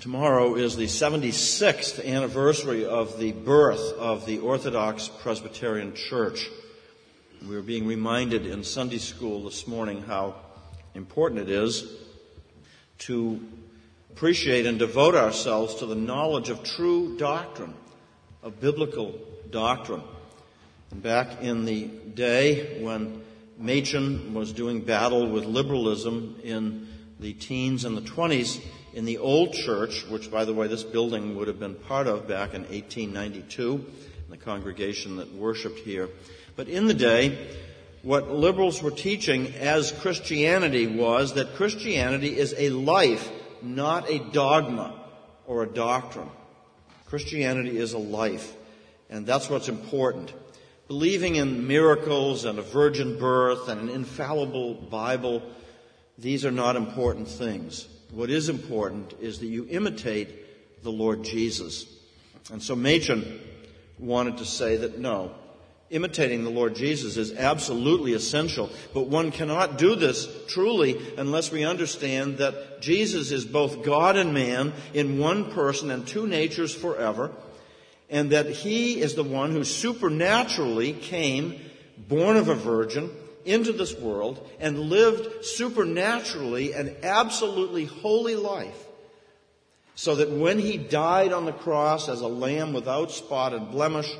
Tomorrow is the 76th anniversary of the birth of the Orthodox Presbyterian Church. We were being reminded in Sunday school this morning how important it is to appreciate and devote ourselves to the knowledge of true doctrine, of biblical doctrine. And back in the day when Machen was doing battle with liberalism in the teens and the 20s, in the old church, which, by the way, this building would have been part of back in 1892, the congregation that worshipped here. But in the day, what liberals were teaching as Christianity was that Christianity is a life, not a dogma or a doctrine. Christianity is a life, and that's what's important. Believing in miracles and a virgin birth and an infallible Bible, these are not important things. What is important is that you imitate the Lord Jesus. And so Machen wanted to say that no, imitating the Lord Jesus is absolutely essential, but one cannot do this truly unless we understand that Jesus is both God and man in one person and two natures forever, and that He is the one who supernaturally came, born of a virgin, into this world and lived supernaturally an absolutely holy life, so that when He died on the cross as a lamb without spot and blemish,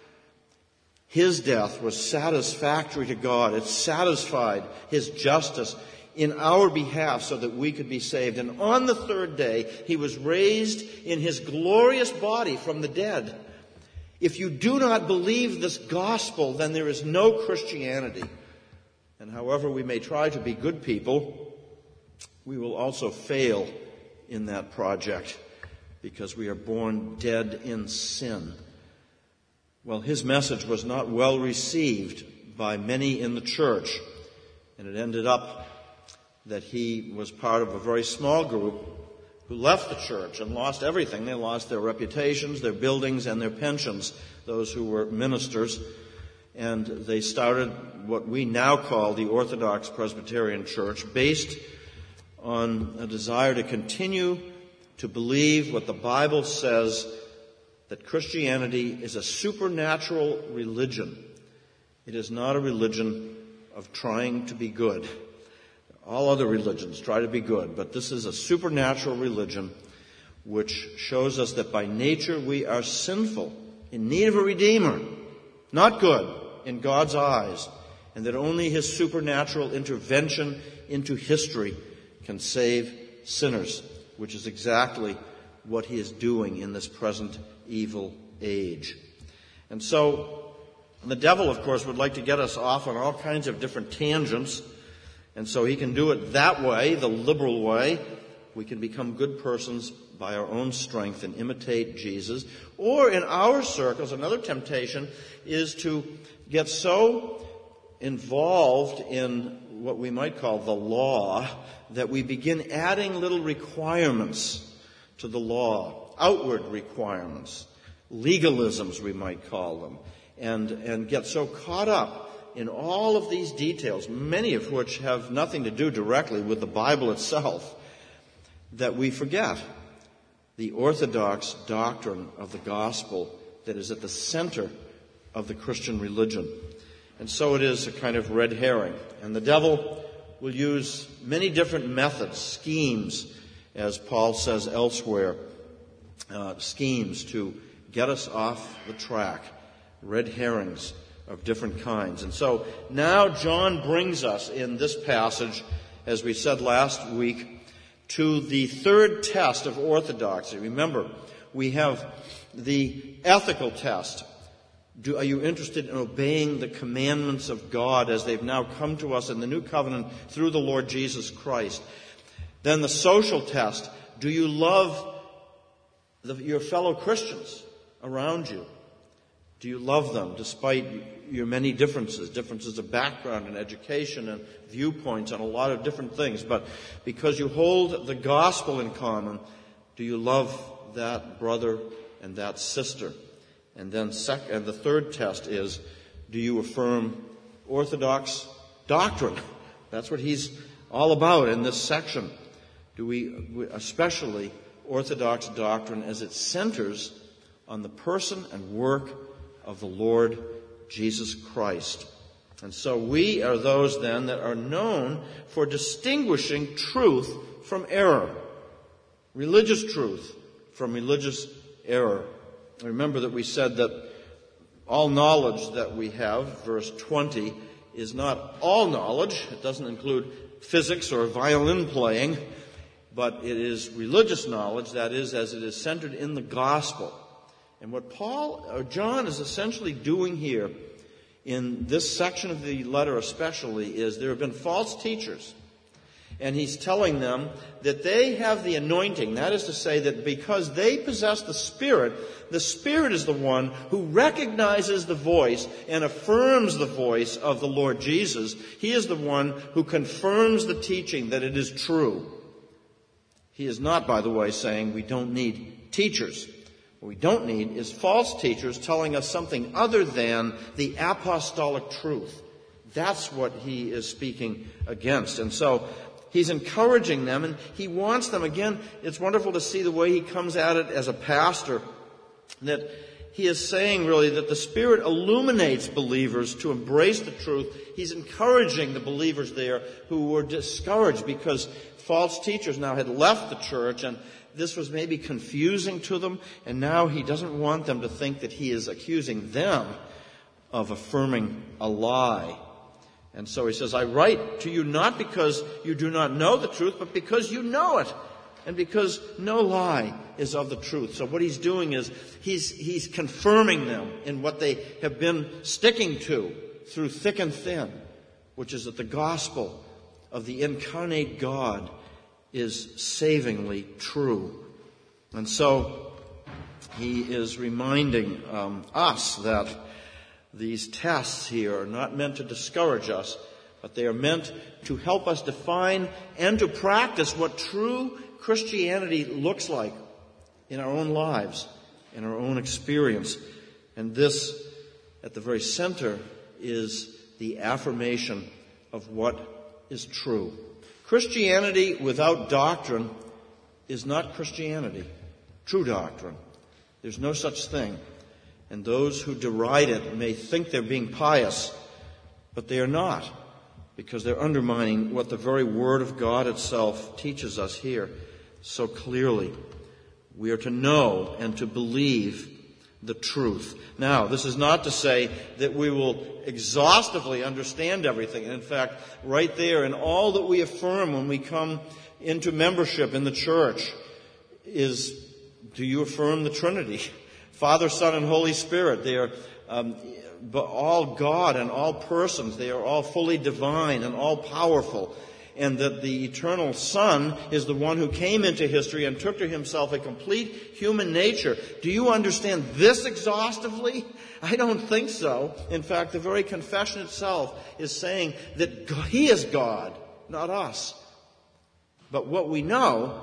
His death was satisfactory to God. It satisfied His justice in our behalf so that we could be saved. And on the third day, He was raised in His glorious body from the dead. If you do not believe this gospel, then there is no Christianity. And however we may try to be good people, we will also fail in that project because we are born dead in sin. Well, His message was not well received by many in the church, and it ended up that He was part of a very small group who left the church and lost everything. They lost their reputations, their buildings, and their pensions, those who were ministers. And they started what we now call the Orthodox Presbyterian Church, based on a desire to continue to believe what the Bible says, that Christianity is a supernatural religion. It is not a religion of trying to be good. All other religions try to be good, but this is a supernatural religion which shows us that by nature we are sinful, in need of a Redeemer, not good in God's eyes, and that only His supernatural intervention into history can save sinners, which is exactly what He is doing in this present evil age. And so the devil, of course, would like to get us off on all kinds of different tangents, and so he can do it that way, the liberal way. We can become good persons by our own strength and imitate Jesus. Or in our circles, another temptation is to get so involved in what we might call the law that we begin adding little requirements to the law, outward requirements, legalisms we might call them, and get so caught up in all of these details, many of which have nothing to do directly with the Bible itself, that we forget the orthodox doctrine of the gospel that is at the center of the Christian religion. And so it is a kind of red herring. And the devil will use many different methods, schemes, as Paul says elsewhere, schemes to get us off the track, red herrings of different kinds. And so now John brings us in this passage, as we said last week, to the third test of orthodoxy. Remember, we have the ethical test. Are you interested in obeying the commandments of God as they've now come to us in the new covenant through the Lord Jesus Christ? Then the social test. Do you love your fellow Christians around you? Do you love them despite your many differences of background and education and viewpoints on a lot of different things? But because you hold the gospel in common, do you love that brother and that sister? And then the third test is, do you affirm orthodox doctrine? That's what he's all about in this section. Do we, especially Orthodox doctrine as it centers on the person and work of the Lord Jesus Christ. And so we are those then that are known for distinguishing truth from error, religious truth from religious error. Remember that we said that all knowledge that we have, verse 20, is not all knowledge. It doesn't include physics or violin playing, but it is religious knowledge, that is, as it is centered in the gospel. And what John is essentially doing here in this section of the letter especially is there have been false teachers. And he's telling them that they have the anointing. That is to say that because they possess the Spirit is the one who recognizes the voice and affirms the voice of the Lord Jesus. He is the one who confirms the teaching that it is true. He is not, by the way, saying we don't need teachers. What we don't need is false teachers telling us something other than the apostolic truth. That's what he is speaking against. And so he's encouraging them, and he wants them, again, it's wonderful to see the way he comes at it as a pastor, that he is saying really that the Spirit illuminates believers to embrace the truth. He's encouraging the believers there who were discouraged because false teachers now had left the church, and this was maybe confusing to them, and now he doesn't want them to think that he is accusing them of affirming a lie. And so he says, I write to you not because you do not know the truth, but because you know it, and because no lie is of the truth. So what he's doing is he's confirming them in what they have been sticking to through thick and thin, which is that the gospel of the incarnate God is savingly true. And so he is reminding us that these tests here are not meant to discourage us, but they are meant to help us define and to practice what true Christianity looks like in our own lives, in our own experience. And this, at the very center, is the affirmation of what is true. Christianity without doctrine is not Christianity, true doctrine. There's no such thing. And those who deride it may think they're being pious, but they are not, because they're undermining what the very Word of God itself teaches us here so clearly. We are to know and to believe the truth. Now, this is not to say that we will exhaustively understand everything. And in fact, right there in all that we affirm when we come into membership in the church is, do you affirm the Trinity? Father, Son, and Holy Spirit. They are all God and all persons. They are all fully divine and all powerful. And that the eternal Son is the one who came into history and took to himself a complete human nature. Do you understand this exhaustively? I don't think so. In fact, the very confession itself is saying that he is God, not us. But what we know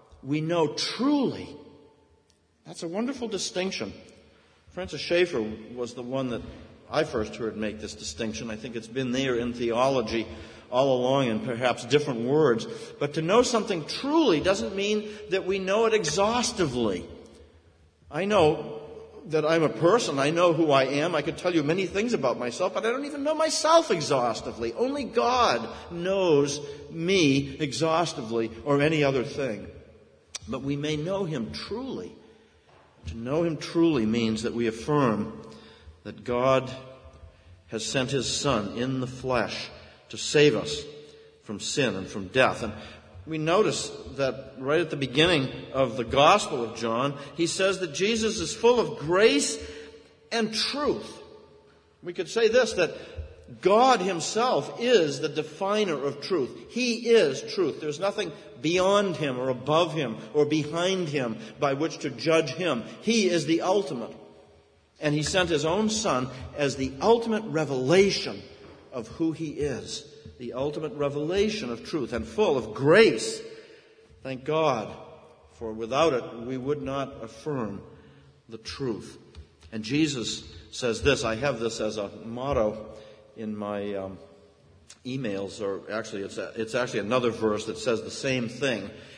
truly. That's a wonderful distinction. Francis Schaeffer was the one that I first heard make this distinction. I think it's been there in theology all along in perhaps different words. But to know something truly doesn't mean that we know it exhaustively. I know that I'm a person. I know who I am. I could tell you many things about myself, but I don't even know myself exhaustively. Only God knows me exhaustively or any other thing. But we may know him truly. To know him truly means that we affirm that God has sent his Son in the flesh to save us from sin and from death. And we notice that right at the beginning of the Gospel of John, he says that Jesus is full of grace and truth. We could say this, that God himself is the definer of truth. He is truth. There's nothing beyond him or above him or behind him by which to judge him. He is the ultimate. And he sent his own Son as the ultimate revelation of who he is. The ultimate revelation of truth and full of grace. Thank God, for without it we would not affirm the truth. And Jesus says this, I have this as a motto in my emails, or actually it's actually another verse that says the same thing.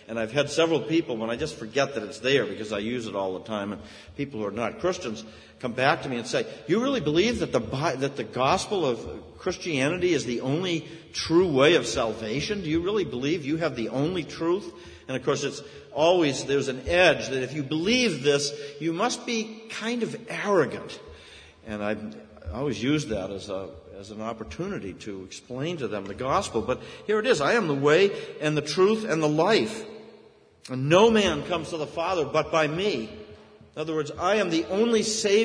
And I've had several people, when I just forget that it's there because I use it all the time, and people who are not Christians come back to me and say, you really believe that the gospel of Christianity is the only true way of salvation? Do you really believe you have the only truth? And of course, it's always, there's an edge that if you believe this, you must be kind of arrogant. And I always use that as an opportunity to explain to them the gospel. But here it is. I am the way and the truth and the life. And no man comes to the Father but by me. In other words, I am the only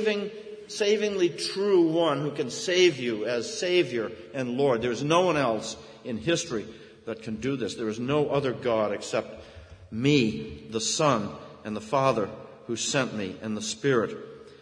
savingly true one who can save you as Savior and Lord. There is no one else in history that can do this. There is no other God except me, the Son, and the Father who sent me, and the Spirit.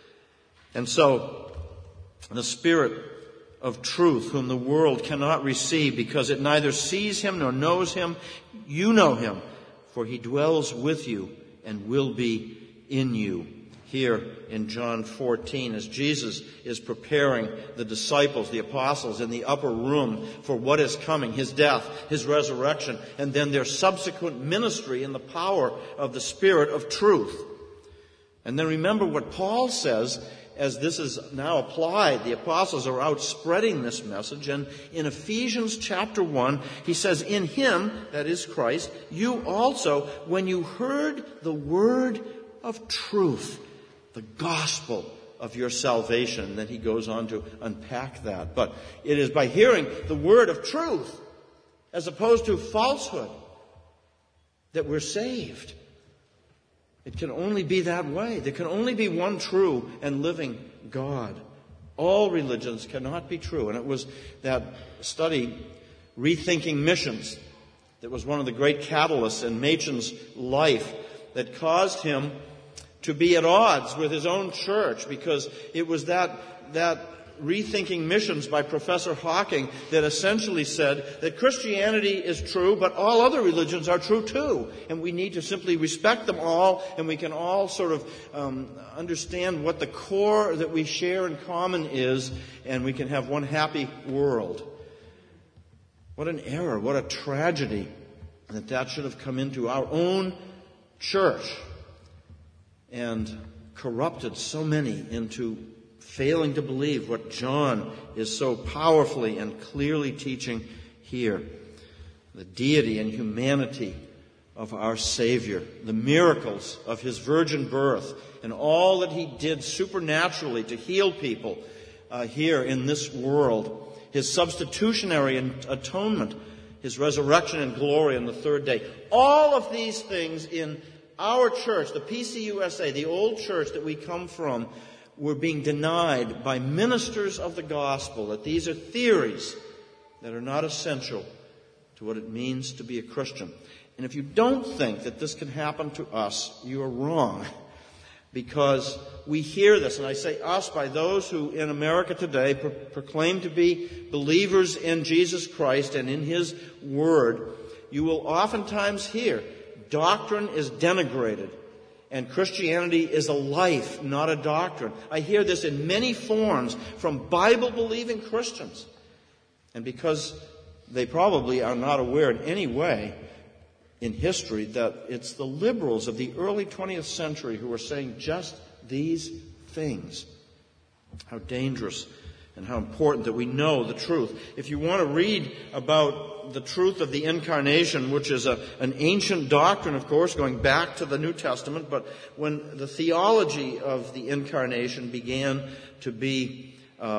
And so, the Spirit of truth, whom the world cannot receive because it neither sees him nor knows him, you know him, for he dwells with you and will be in you. Here in John 14, as Jesus is preparing the disciples, the apostles, in the upper room for what is coming, his death, his resurrection, and then their subsequent ministry in the power of the Spirit of truth. And then remember what Paul says as this is now applied. The apostles are out spreading this message. And in Ephesians chapter 1, he says, in him, that is Christ, you also, when you heard the word of truth, the gospel of your salvation. And then he goes on to unpack that. But it is by hearing the word of truth, as opposed to falsehood, that we're saved. It can only be that way. There can only be one true and living God. All religions cannot be true. And it was that study, Rethinking Missions, that was one of the great catalysts in Machen's life that caused him to be at odds with his own church, because it was that Rethinking Missions by Professor Hawking that essentially said that Christianity is true, but all other religions are true too. And we need to simply respect them all, and we can all sort of understand what the core that we share in common is, and we can have one happy world. What an error, what a tragedy that should have come into our own church and corrupted so many into failing to believe what John is so powerfully and clearly teaching here. The deity and humanity of our Savior, the miracles of his virgin birth, and all that he did supernaturally to heal people here in this world, his substitutionary atonement, his resurrection and glory on the third day. All of these things in our church, the PCUSA, the old church that we come from, were being denied by ministers of the gospel, that these are theories that are not essential to what it means to be a Christian. And if you don't think that this can happen to us, you are wrong. Because we hear this, and I say us by those who in America today proclaim to be believers in Jesus Christ and in his word. You will oftentimes hear doctrine is denigrated, and Christianity is a life, not a doctrine. I hear this in many forms from Bible-believing Christians. And because they probably are not aware in any way in history that it's the liberals of the early 20th century who are saying just these things. How dangerous and how important that we know the truth. If you want to read about the truth of the Incarnation, which is an ancient doctrine, of course, going back to the New Testament, but when the theology of the Incarnation began to be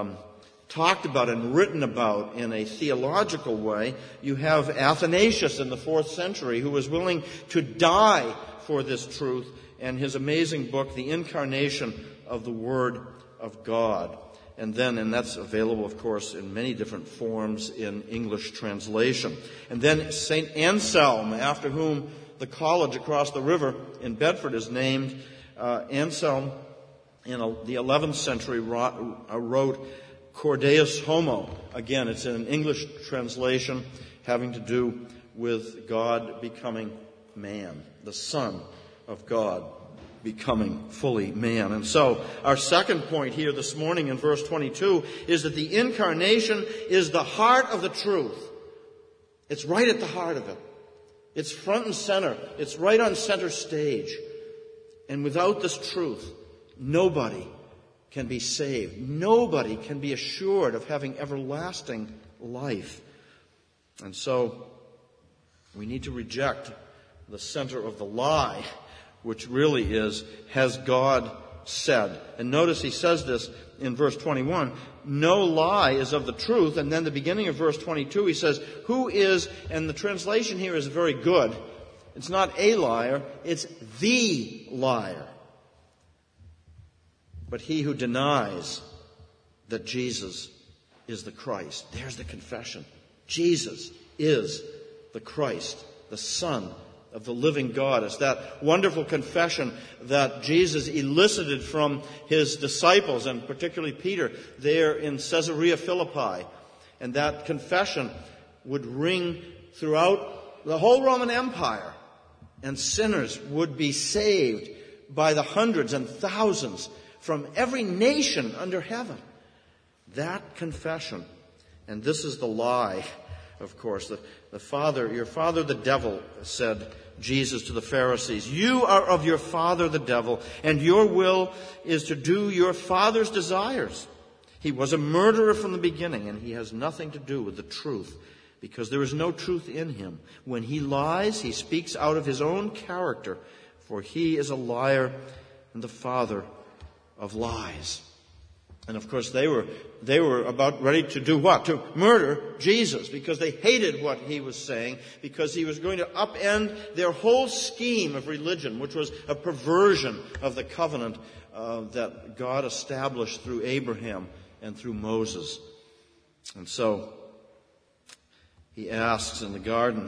talked about and written about in a theological way, you have Athanasius in the 4th century who was willing to die for this truth, and his amazing book, The Incarnation of the Word of God. And that's available, of course, in many different forms in English translation. And then St. Anselm, after whom the college across the river in Bedford is named, Anselm in the 11th century wrote Cor Deus Homo. Again, it's in an English translation having to do with God becoming man, the Son of God becoming fully man. And so our second point here this morning in verse 22 is that the Incarnation is the heart of the truth. It's right at the heart of it. It's front and center. It's right on center stage. And without this truth, nobody can be saved. Nobody can be assured of having everlasting life. And so we need to reject the center of the lie, which really is, has God said? And notice he says this in verse 21, no lie is of the truth. And then the beginning of verse 22, he says, who is, and the translation here is very good. It's not a liar, it's the liar. But he who denies that Jesus is the Christ. There's the confession. Jesus is the Christ, the Son of the living God. It's that wonderful confession that Jesus elicited from his disciples, and particularly Peter, there in Caesarea Philippi. And that confession would ring throughout the whole Roman Empire, and sinners would be saved by the hundreds and thousands from every nation under heaven. That confession. And this is the lie, of course. The father, your father the devil, said Jesus to the Pharisees, you are of your father the devil, and your will is to do your father's desires. He was a murderer from the beginning, and he has nothing to do with the truth, because there is no truth in him. When he lies, he speaks out of his own character, for he is a liar and the father of lies. And of course they were about ready to do what? To murder Jesus, because they hated what he was saying, because he was going to upend their whole scheme of religion, which was a perversion of the covenant that God established through Abraham and through Moses. And so he asks in the garden,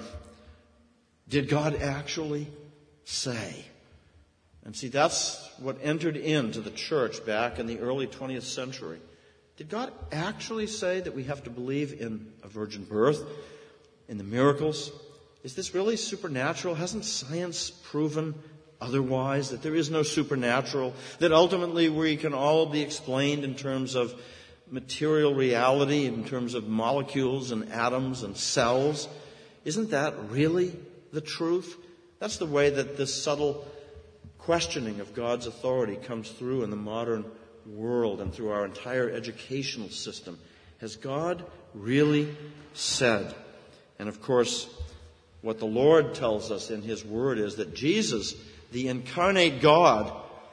did God actually say? And see, that's what entered into the church back in the early 20th century. Did God actually say that we have to believe in a virgin birth, in the miracles? Is this really supernatural? Hasn't science proven otherwise, that there is no supernatural, that ultimately we can all be explained in terms of material reality, in terms of molecules and atoms and cells? Isn't that really the truth? That's the way that this subtle questioning of God's authority comes through in the modern world and through our entire educational system. Has God really said? And of course, what the Lord tells us in his word is that Jesus, the incarnate God,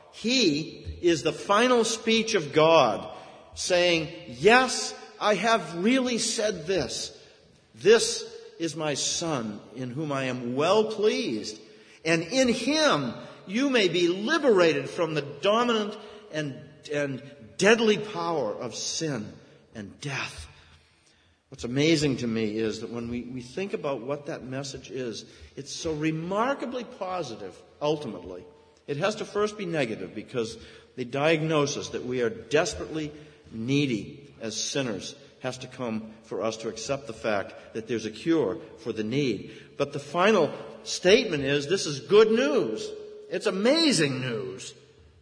he is the final speech of God, saying, yes, I have really said this. This is my Son, in whom I am well pleased. And in him you may be liberated from the dominant and deadly power of sin and death. What's amazing to me is that when we think about what that message is, it's so remarkably positive, ultimately. It has to first be negative, because the diagnosis that we are desperately needy as sinners has to come for us to accept the fact that there's a cure for the need. But the final statement is, this is good news. It's amazing news.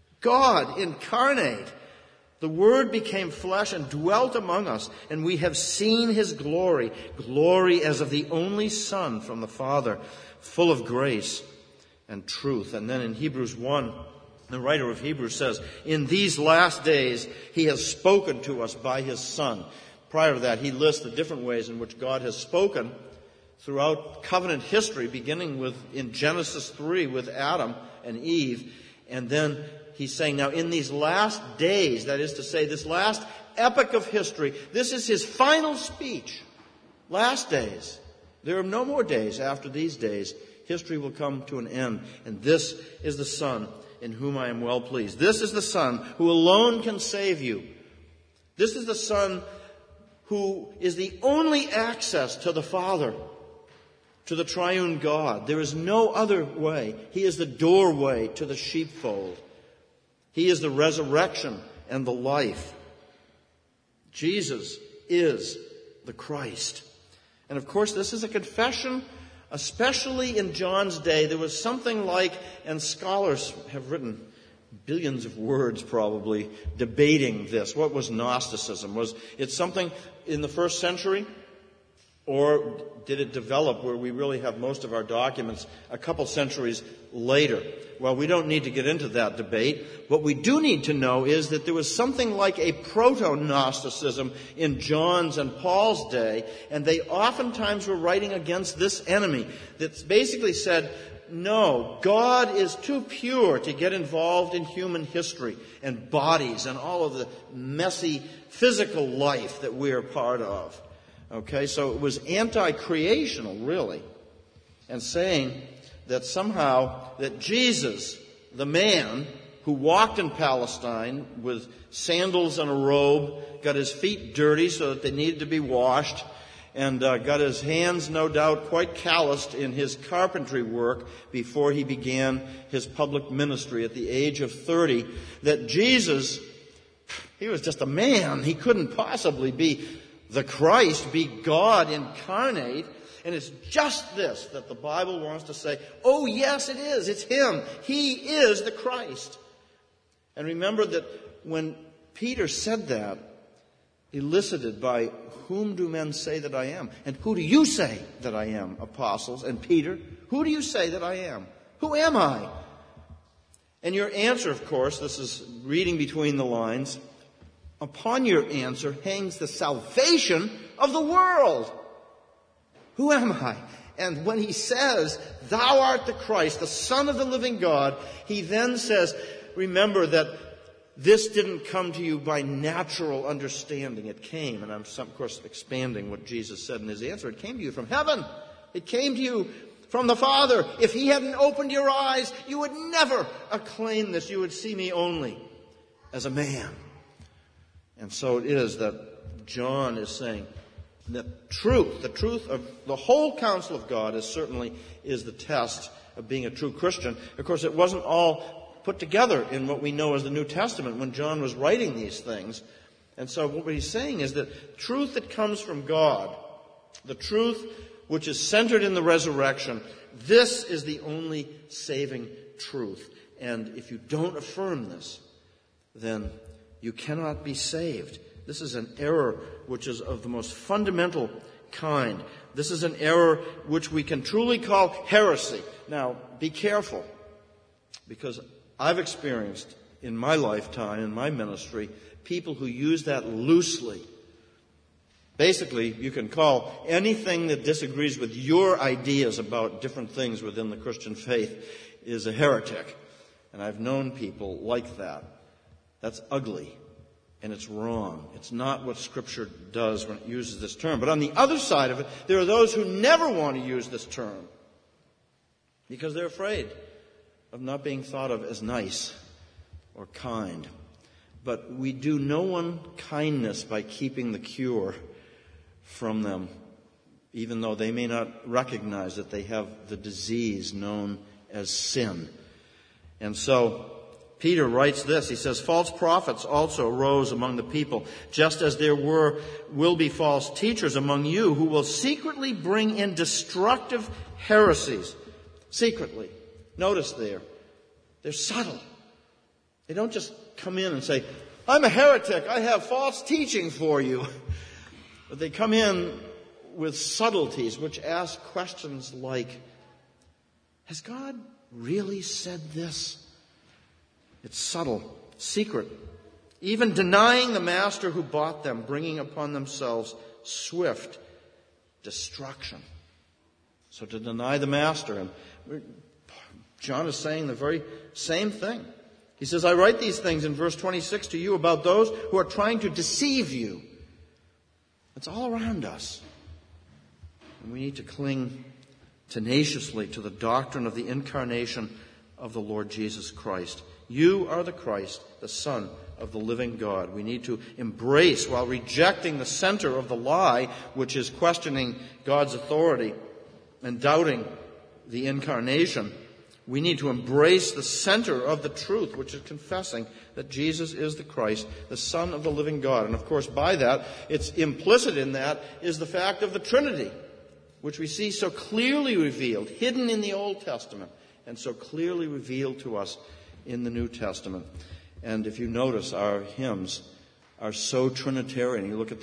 God incarnate. The Word became flesh and dwelt among us, and we have seen his glory, glory as of the only Son from the Father, full of grace and truth. And then in Hebrews 1, the writer of Hebrews says, in these last days he has spoken to us by his Son. Prior to that, he lists the different ways in which God has spoken throughout covenant history, beginning with in Genesis 3 with Adam and Eve. And then he's saying now in these last days, that is to say this last epoch of history, this is his final speech. Last days. There are no more days after these days. History will come to an end. And this is the Son in whom I am well pleased. This is the Son who alone can save you. This is the Son who is the only access to the Father, to the triune God. There is no other way. He is the doorway to the sheepfold. He is the resurrection and the life. Jesus is the Christ. And of course, this is a confession, especially in John's day. There was something like, and scholars have written billions of words probably debating this. What was Gnosticism? Was it something in the first century? Or did it develop where we really have most of our documents a couple centuries later? Well, we don't need to get into that debate. What we do need to know is that there was something like a proto-Gnosticism in John's and Paul's day, and they oftentimes were writing against this enemy that basically said, no, God is too pure to get involved in human history and bodies and all of the messy physical life that we are part of. Okay, so it was anti-creational, really, and saying that somehow that Jesus, the man who walked in Palestine with sandals and a robe, got his feet dirty so that they needed to be washed, and got his hands, no doubt, quite calloused in his carpentry work before he began his public ministry at the age of 30, that Jesus, he was just a man. He couldn't possibly be the Christ, be God incarnate. And it's just this that the Bible wants to say, oh yes, it is. It's Him. He is the Christ. And remember that when Peter said that, elicited by, whom do men say that I am? And who do you say that I am, apostles? And Peter, who do you say that I am? Who am I? And your answer, of course, this is reading between the lines, upon your answer hangs the salvation of the world. Who am I? And when he says, thou art the Christ, the Son of the living God, he then says, remember that this didn't come to you by natural understanding. It came, and I'm, of course, expanding what Jesus said in his answer. It came to you from heaven. It came to you from the Father. If he hadn't opened your eyes, you would never acclaim this. You would see me only as a man. And so it is that John is saying that the truth of the whole counsel of God is the test of being a true Christian. Of course, it wasn't all put together in what we know as the New Testament when John was writing these things. And so what he's saying is that truth that comes from God, the truth which is centered in the resurrection, this is the only saving truth. And if you don't affirm this, then you cannot be saved. This is an error which is of the most fundamental kind. This is an error which we can truly call heresy. Now, be careful, because I've experienced in my lifetime, in my ministry, people who use that loosely. Basically, you can call anything that disagrees with your ideas about different things within the Christian faith is a heretic. And I've known people like that. That's ugly, and it's wrong. It's not what Scripture does when it uses this term. But on the other side of it, there are those who never want to use this term because they're afraid of not being thought of as nice or kind. But we do no one kindness by keeping the cure from them, even though they may not recognize that they have the disease known as sin. And so Peter writes this. He says, false prophets also arose among the people, just as there will be false teachers among you who will secretly bring in destructive heresies. Secretly. Notice they're subtle. They don't just come in and say, I'm a heretic, I have false teaching for you. But they come in with subtleties which ask questions like, has God really said this? It's subtle, secret. Even denying the master who bought them, bringing upon themselves swift destruction. So to deny the master, and John is saying the very same thing. He says, I write these things in verse 26 to you about those who are trying to deceive you. It's all around us. And we need to cling tenaciously to the doctrine of the incarnation of the Lord Jesus Christ. You are the Christ, the Son of the living God. We need to embrace, while rejecting the center of the lie, which is questioning God's authority and doubting the incarnation, we need to embrace the center of the truth, which is confessing that Jesus is the Christ, the Son of the living God. And of course, by that, it's implicit in that is the fact of the Trinity, which we see so clearly revealed, hidden in the Old Testament, and so clearly revealed to us in the New Testament. And if you notice, our hymns are so Trinitarian. You look at the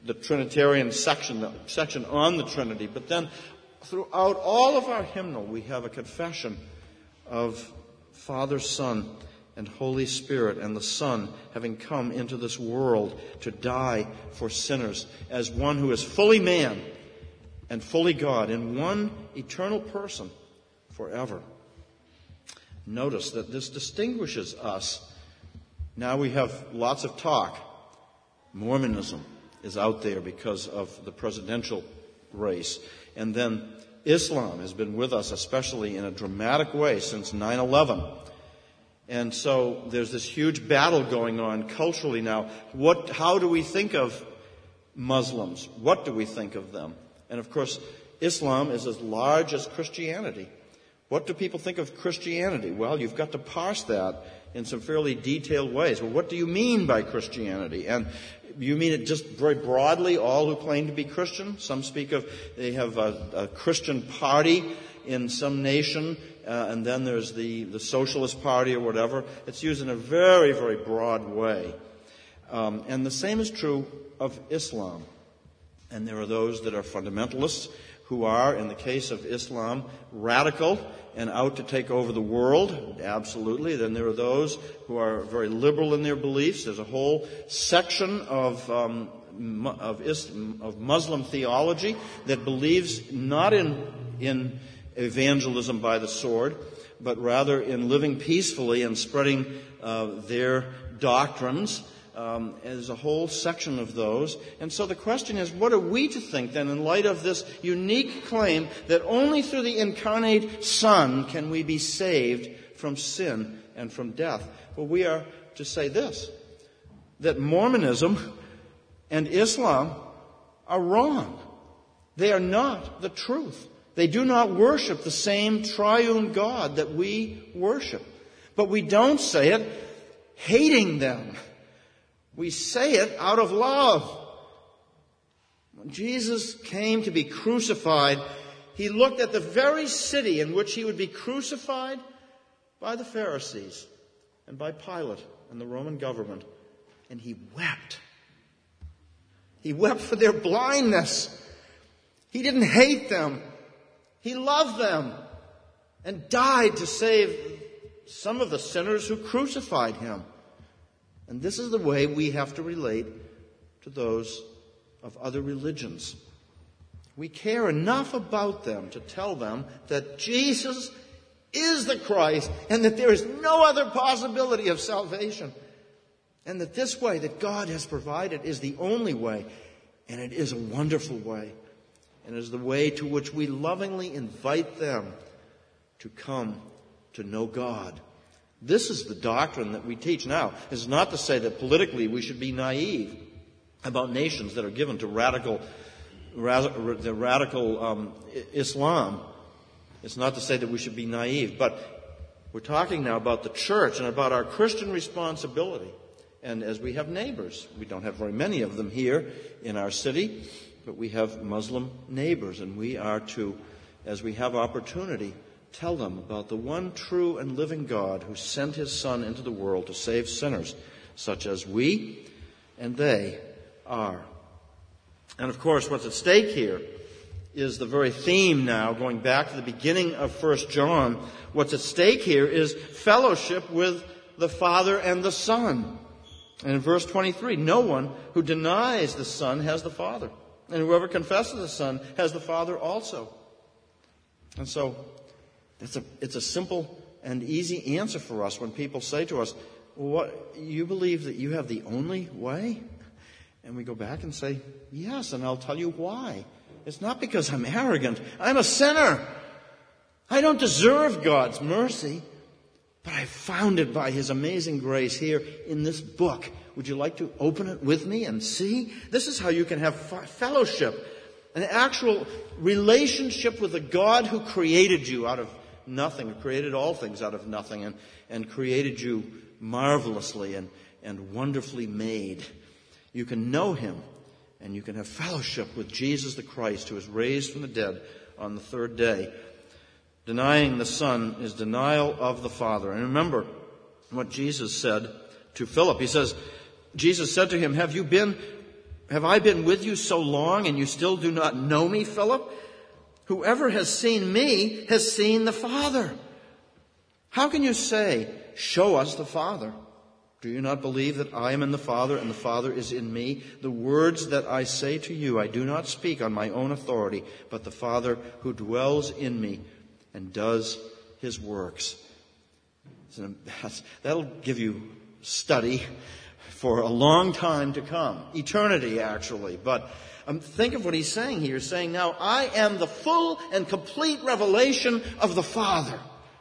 the Trinitarian section on the Trinity. But then throughout all of our hymnal, we have a confession of Father, Son, and Holy Spirit, and the Son having come into this world to die for sinners as one who is fully man and fully God in one eternal person forever. Notice that this distinguishes us. Now we have lots of talk. Mormonism is out there because of the presidential race. And then Islam has been with us, especially in a dramatic way, since 9/11. And so there's this huge battle going on culturally now. How do we think of Muslims? What do we think of them? And of course, Islam is as large as Christianity. What do people think of Christianity? Well, you've got to parse that in some fairly detailed ways. Well, what do you mean by Christianity? And you mean it just very broadly, all who claim to be Christian? Some speak of, they have a Christian party in some nation, and then there's the Socialist Party or whatever. It's used in a very, very broad way. And the same is true of Islam. And there are those that are fundamentalists who are, in the case of Islam, radical and out to take over the world. Absolutely. Then there are those who are very liberal in their beliefs. There's a whole section of Muslim theology that believes not in evangelism by the sword, but rather in living peacefully and spreading their doctrines. There's a whole section of those. And so the question is, what are we to think then in light of this unique claim that only through the incarnate Son can we be saved from sin and from death? Well, we are to say this, that Mormonism and Islam are wrong. They are not the truth. They do not worship the same triune God that we worship. But we don't say it hating them. We say it out of love. When Jesus came to be crucified, he looked at the very city in which he would be crucified by the Pharisees and by Pilate and the Roman government, and he wept. He wept for their blindness. He didn't hate them. He loved them and died to save some of the sinners who crucified him. And this is the way we have to relate to those of other religions. We care enough about them to tell them that Jesus is the Christ and that there is no other possibility of salvation. And that this way that God has provided is the only way, and it is a wonderful way. And it is the way to which we lovingly invite them to come to know God. This is the doctrine that we teach. Now, it's not to say that politically we should be naive about nations that are given to radical Islam. It's not to say that we should be naive, but we're talking now about the church and about our Christian responsibility. And as we have neighbors, we don't have very many of them here in our city, but we have Muslim neighbors, and we are to, as we have opportunity, tell them about the one true and living God who sent his Son into the world to save sinners, such as we and they are. And of course, what's at stake here is the very theme now, going back to the beginning of 1 John. What's at stake here is fellowship with the Father and the Son. And in verse 23, no one who denies the Son has the Father. And whoever confesses the Son has the Father also. And so, it's a simple and easy answer for us when people say to us, "What, you believe that you have the only way?" And we go back and say, "Yes, and I'll tell you why. It's not because I'm arrogant. I'm a sinner. I don't deserve God's mercy, but I found it by his amazing grace here in this book. Would you like to open it with me and see? This is how you can have fellowship, an actual relationship with the God who created you out of nothing, who created all things out of nothing, and created you marvelously and wonderfully made. You can know him, and you can have fellowship with Jesus the Christ, who was raised from the dead on the third day. Denying the Son is denial of the Father. And remember what Jesus said to Philip. He says, Jesus said to him, have you Have I been with you so long and you still do not know me, Philip? Whoever has seen me has seen the Father. How can you say, 'Show us the Father'? Do you not believe that I am in the Father and the Father is in me? The words that I say to you, I do not speak on my own authority, but the Father who dwells in me and does his works." That'll give you study for a long time to come. Eternity, actually. But think of what he's saying here. He's saying, now, I am the full and complete revelation of the Father.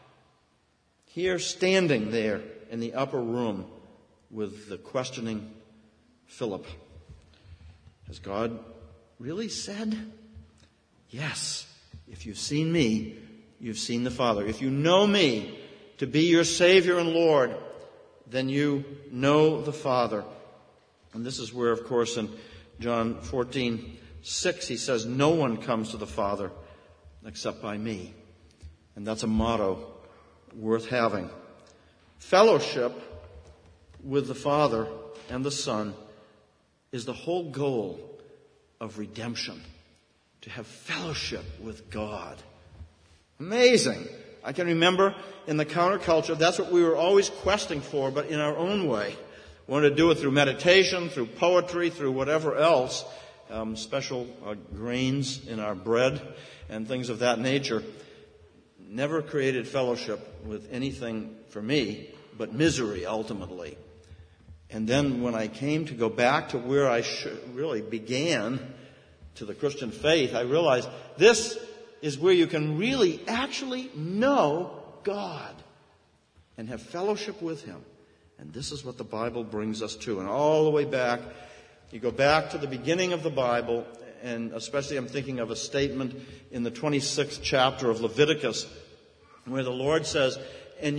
Here, standing there in the upper room with the questioning Philip. Has God really said? Yes. If you've seen me, you've seen the Father. If you know me to be your Savior and Lord, then you know the Father. And this is where, of course, in John 14:6, he says, "No one comes to the Father except by me." And that's a motto worth having. Fellowship with the Father and the Son is the whole goal of redemption. To have fellowship with God. Amazing. I can remember in the counterculture, that's what we were always questing for, but in our own way. We wanted to do it through meditation, through poetry, through whatever else, special grains in our bread and things of that nature. Never created fellowship with anything for me but misery, ultimately. And then when I came to go back to where I really began, to the Christian faith, I realized this is where you can really actually know God and have fellowship with him. And this is what the Bible brings us to. And all the way back, you go back to the beginning of the Bible, and especially I'm thinking of a statement in the 26th chapter of Leviticus, where the Lord says, "And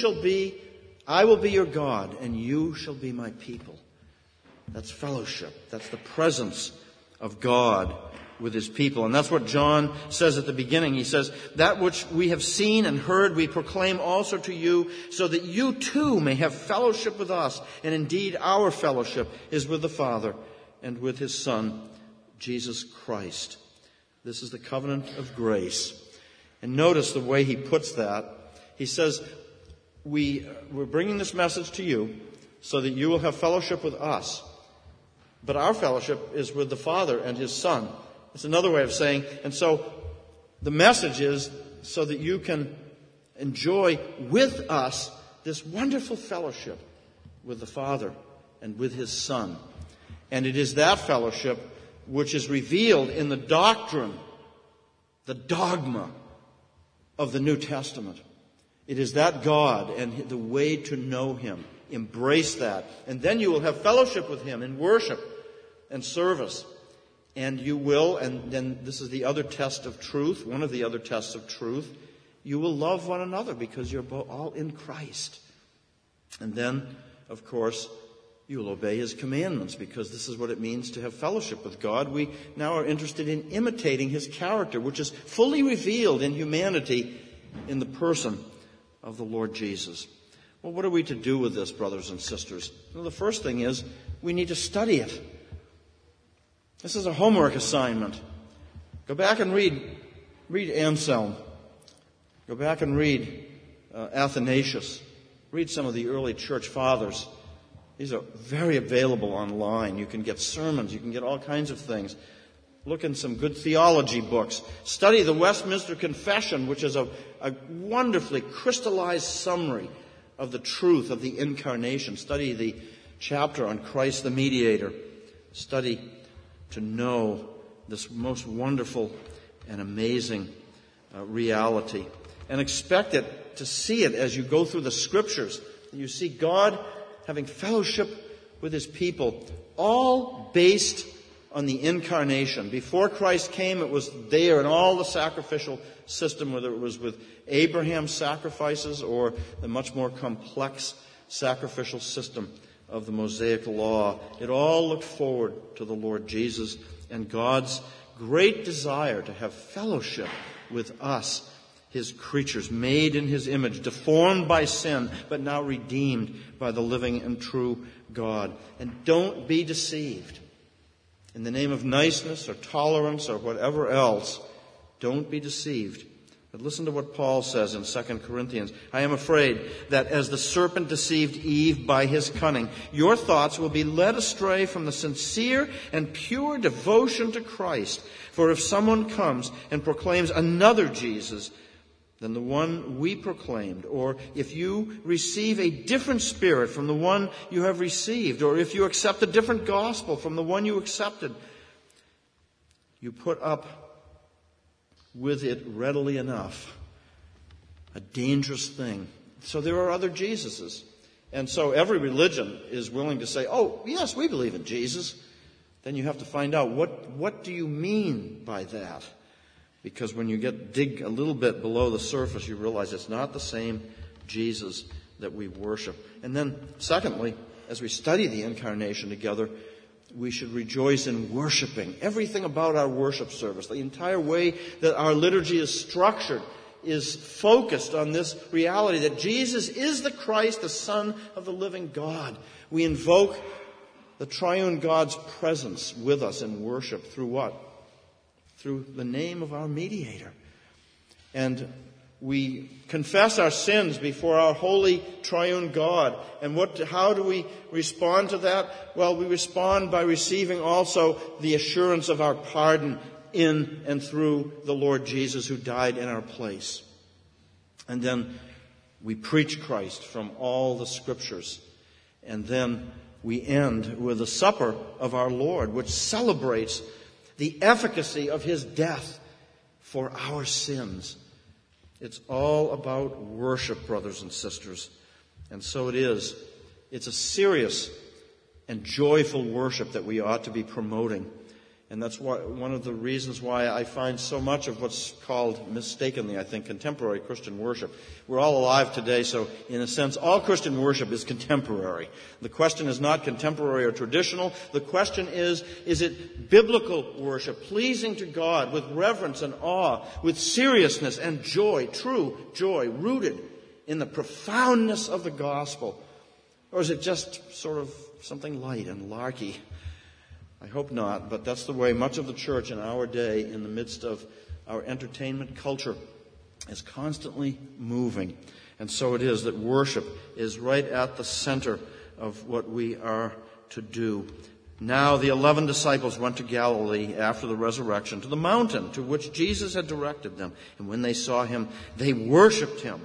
I will be your God, and you shall be my people." That's fellowship. That's the presence of God with his people. And that's what John says at the beginning. He says, "That which we have seen and heard we proclaim also to you, so that you too may have fellowship with us. And indeed our fellowship is with the Father and with his Son, Jesus Christ." This is the covenant of grace. And notice the way he puts that. He says, we're bringing this message to you so that you will have fellowship with us. But our fellowship is with the Father and his Son. It's another way of saying, and so the message is so that you can enjoy with us this wonderful fellowship with the Father and with his Son. And it is that fellowship which is revealed in the doctrine, the dogma of the New Testament. It is that God and the way to know him. Embrace that. And then you will have fellowship with him in worship and service. And you will, and then this is the other test of truth, one of the other tests of truth, you will love one another because you're all in Christ. And then, of course, you will obey his commandments because this is what it means to have fellowship with God. We now are interested in imitating his character, which is fully revealed in humanity in the person of the Lord Jesus. Well, what are we to do with this, brothers and sisters? Well, the first thing is we need to study it. This is a homework assignment. Go back and read Anselm. Go back and read Athanasius. Read some of the early church fathers. These are very available online. You can get sermons. You can get all kinds of things. Look in some good theology books. Study the Westminster Confession, which is a wonderfully crystallized summary of the truth of the Incarnation. Study the chapter on Christ the Mediator. Study to know this most wonderful and amazing reality. And expect it to see it as you go through the Scriptures. You see God having fellowship with his people, all based on the Incarnation. Before Christ came, it was there in all the sacrificial system, whether it was with Abraham's sacrifices or the much more complex sacrificial system of the Mosaic Law. It all looked forward to the Lord Jesus and God's great desire to have fellowship with us, his creatures, made in his image, deformed by sin, but now redeemed by the living and true God. And don't be deceived. in the name of niceness or tolerance or whatever else. Don't be deceived. But listen to what Paul says in 2 Corinthians. I am afraid that as the serpent deceived Eve by his cunning, your thoughts will be led astray from the sincere and pure devotion to Christ. For if someone comes and proclaims another Jesus than the one we proclaimed, or if you receive a different spirit from the one you have received, or if you accept a different gospel from the one you accepted, you put up with it readily enough. A dangerous thing. So there are other Jesuses. And so every religion is willing to say, oh, yes, we believe in Jesus. Then you have to find out, what do you mean by that? Because when you dig a little bit below the surface, you realize it's not the same Jesus that we worship. And then, secondly, as we study the Incarnation together, we should rejoice in worshiping. Everything about our worship service, the entire way that our liturgy is structured, is focused on this reality that Jesus is the Christ, the Son of the living God. We invoke the triune God's presence with us in worship through what? Through the name of our mediator. And we confess our sins before our holy triune God. And how do we respond to that? Well, we respond by receiving also the assurance of our pardon in and through the Lord Jesus who died in our place. And then we preach Christ from all the Scriptures. And then we end with the supper of our Lord, which celebrates the efficacy of his death for our sins. It's all about worship, brothers and sisters. And so it is. It's a serious and joyful worship that we ought to be promoting. And that's one of the reasons why I find so much of what's called mistakenly, I think, contemporary Christian worship. We're all alive today, so in a sense, all Christian worship is contemporary. The question is not contemporary or traditional. The question is it biblical worship, pleasing to God, with reverence and awe, with seriousness and joy, true joy, rooted in the profoundness of the gospel? Or is it just sort of something light and larky? I hope not, but that's the way much of the church in our day, in the midst of our entertainment culture, is constantly moving. And so it is that worship is right at the center of what we are to do. Now the 11 disciples went to Galilee after the resurrection, to the mountain to which Jesus had directed them. And when they saw him, they worshipped him.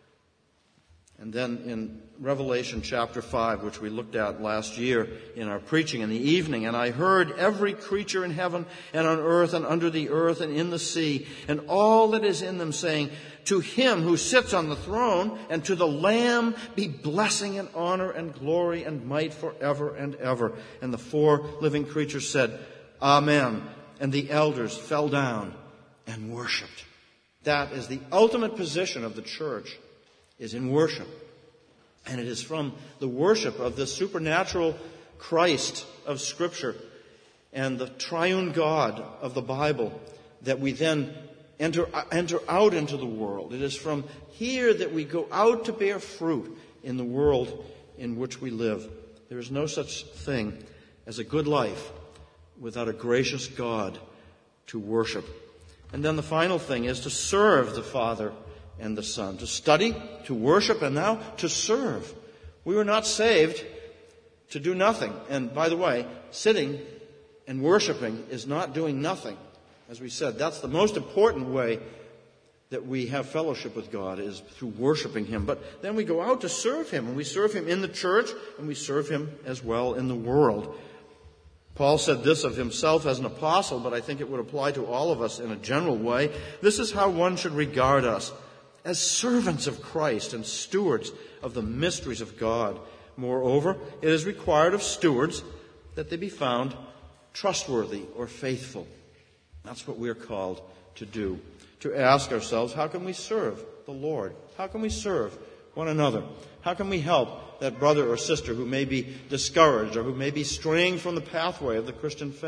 And then in Revelation chapter 5, which we looked at last year in our preaching in the evening, and I heard every creature in heaven and on earth and under the earth and in the sea, and all that is in them, saying, to him who sits on the throne and to the Lamb be blessing and honor and glory and might forever and ever. And the 4 living creatures said, Amen. And the elders fell down and worshipped. That is the ultimate position of the church, is in worship. And it is from the worship of the supernatural Christ of Scripture and the triune God of the Bible that we then enter out into the world. It is from here that we go out to bear fruit in the world in which we live. There is no such thing as a good life without a gracious God to worship. And then the final thing is to serve the Father and the Son, to study, to worship, and now to serve. We were not saved to do nothing. And by the way, sitting and worshiping is not doing nothing. As we said, that's the most important way that we have fellowship with God, is through worshiping him. But then we go out to serve him, and we serve him in the church, and we serve him as well in the world. Paul said this of himself as an apostle, but I think it would apply to all of us in a general way. This is how one should regard us, as servants of Christ and stewards of the mysteries of God. Moreover, it is required of stewards that they be found trustworthy or faithful. That's what we are called to do. To ask ourselves, how can we serve the Lord? How can we serve one another? How can we help that brother or sister who may be discouraged or who may be straying from the pathway of the Christian faith?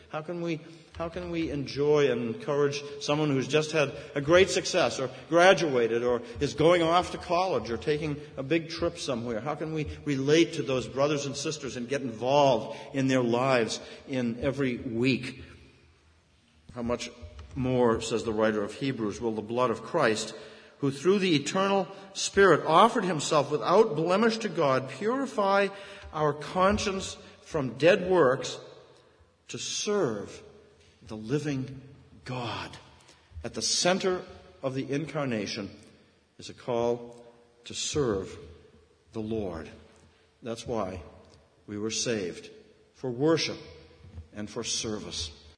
How can we enjoy and encourage someone who's just had a great success or graduated or is going off to college or taking a big trip somewhere? How can we relate to those brothers and sisters and get involved in their lives in every week? How much more, says the writer of Hebrews, will the blood of Christ, who through the eternal Spirit offered himself without blemish to God, purify our conscience from dead works to serve the living God. At the center of the incarnation is a call to serve the Lord. That's why we were saved, for worship and for service.